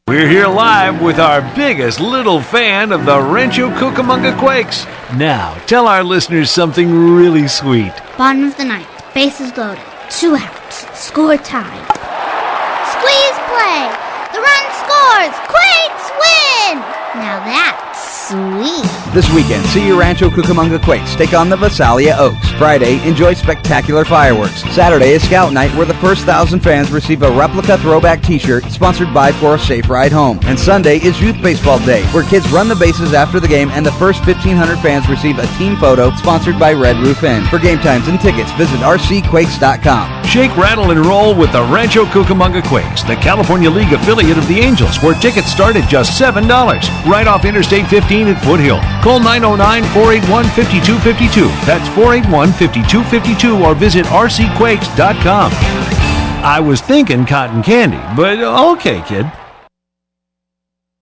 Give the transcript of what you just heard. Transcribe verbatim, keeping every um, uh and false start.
We're here live with our biggest little fan of the Rancho Cucamonga Quakes. Now, tell our listeners something really sweet. Bottom of the ninth, bases loaded, two outs, score tied. Squeeze play! The run scores! Quakes win! Now that's sweet. This weekend, see your Rancho Cucamonga Quakes take on the Visalia Oaks. Friday, enjoy spectacular fireworks. Saturday is Scout Night, where the first thousand fans receive a replica throwback t-shirt sponsored by For a Safe Ride Home. And Sunday is Youth Baseball Day, where kids run the bases after the game and the first fifteen hundred fans receive a team photo sponsored by Red Roof Inn. For game times and tickets, visit r c quakes dot com. Shake, rattle, and roll with the Rancho Cucamonga Quakes, the California League affiliate of the Angels, where tickets start at just seven dollars. Right off Interstate fifteen at Foothill. Call nine oh nine, four eight one, five two five two. That's four eight one, five two five two or visit r c quakes dot com. I was thinking cotton candy, but okay, kid.